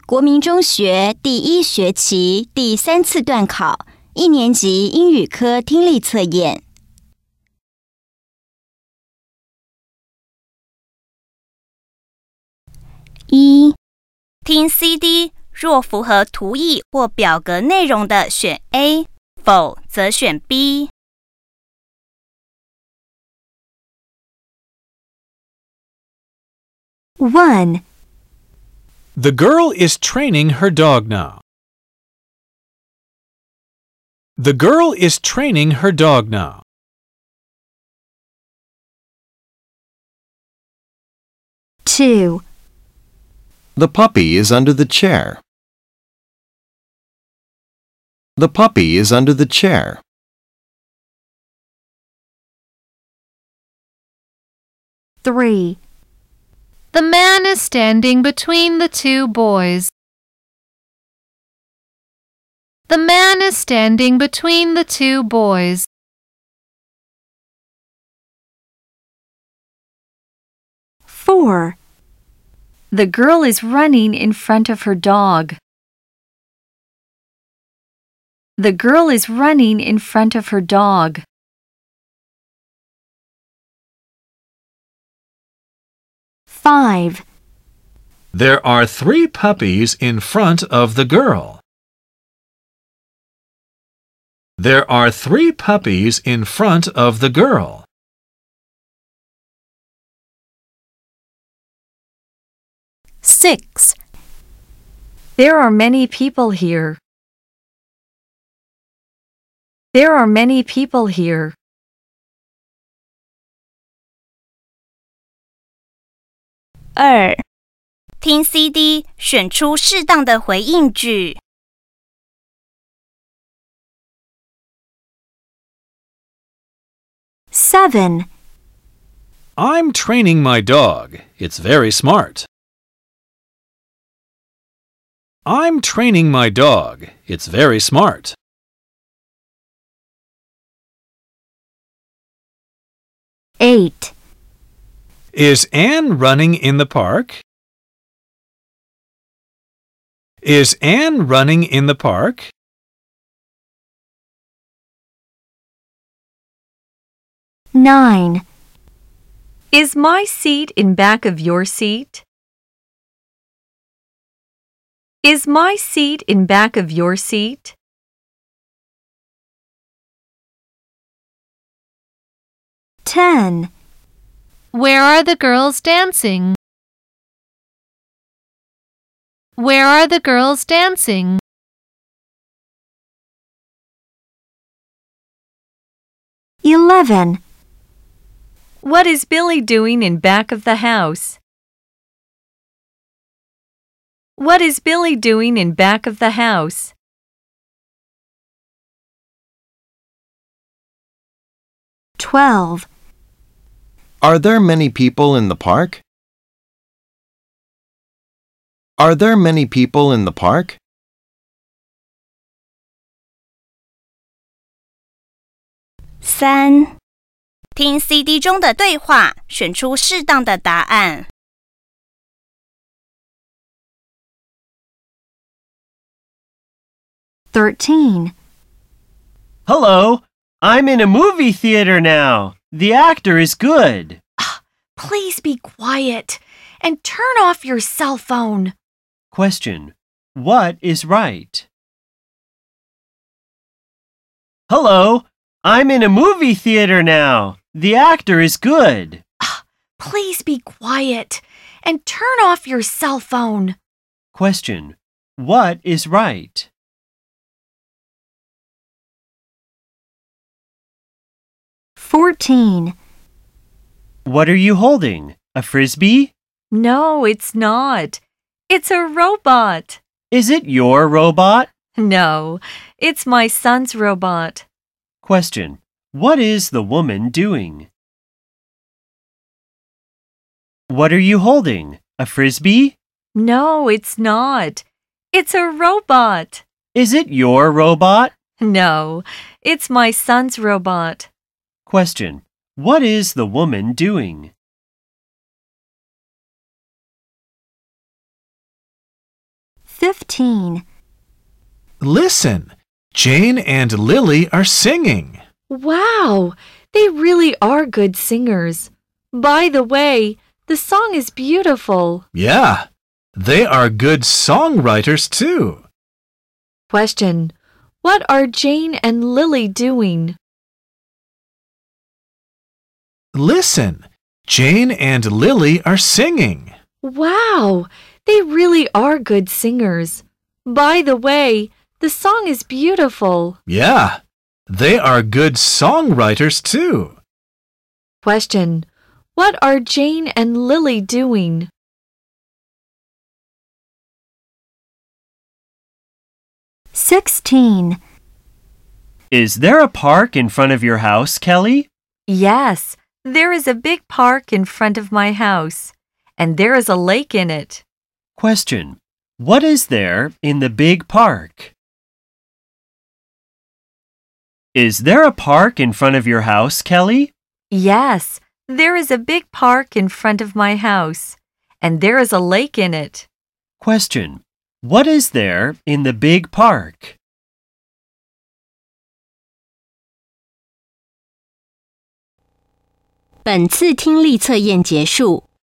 国民中学第1学期第3次段考，1年级英语科听力测验。1. 听 CD， 若符合图意或表格内容的选 A， 否则选 B。 1. The girl is training her dog now. The girl is training her dog now. 2. The puppy is under the chair. The puppy is under the chair. 3. The man is standing between the two boys. The man is standing between the two boys. 4. The girl is running in front of her dog. The girl is running in front of her dog. 5. There are 3 puppies in front of the girl. There are 3 puppies in front of the girl. 6. There are many people here. There are many people here. 2. 听 CD， 选出适当的回应句。 7. I'm training my dog. It's very smart. I'm training my dog. It's very smart. 8. Is Anne running in the park? Is Anne running in the park? 9. Is my seat in back of your seat? Is my seat in back of your seat? 10. Where are the girls dancing? Where are the girls dancing? 11. What is Billy doing in back of the house? What is Billy doing in back of the house? 12. Are there many people in the park? Are there many people in the park? 3. 听 CD 中的对话，选出适当的答案。 13. Hello, I'm in a movie theater now. The actor is good. Please be quiet and turn off your cell phone. Question: What is right? Hello, I'm in a movie theater now. The actor is good. Please be quiet and turn off your cell phone. Question: What is right? 14. What are you holding? A frisbee? No, it's not. It's a robot. Is it your robot? No, it's my son's robot. Question: What is the woman doing? What are you holding? A frisbee? No, it's not. It's a robot. Is it your robot? No, it's my son's robot. Question: What is the woman doing? 15. Listen, Jane and Lily are singing. Wow, they really are good singers. By the way, the song is beautiful. Yeah, they are good songwriters too. Question. What are Jane and Lily doing? Listen, Jane and Lily are singing. Wow, they really are good singers. By the way, the song is beautiful. Yeah, they are good songwriters too. Question. What are Jane and Lily doing? 16. Is there a park in front of your house, Kelly? Yes, there is a big park in front of my house, and there is a lake in it. Question. What is there in the big park? Is there a park in front of your house, Kelly? Yes, there is a big park in front of my house, and there is a lake in it. Question. What is there in the big park? 本次听力测验结束。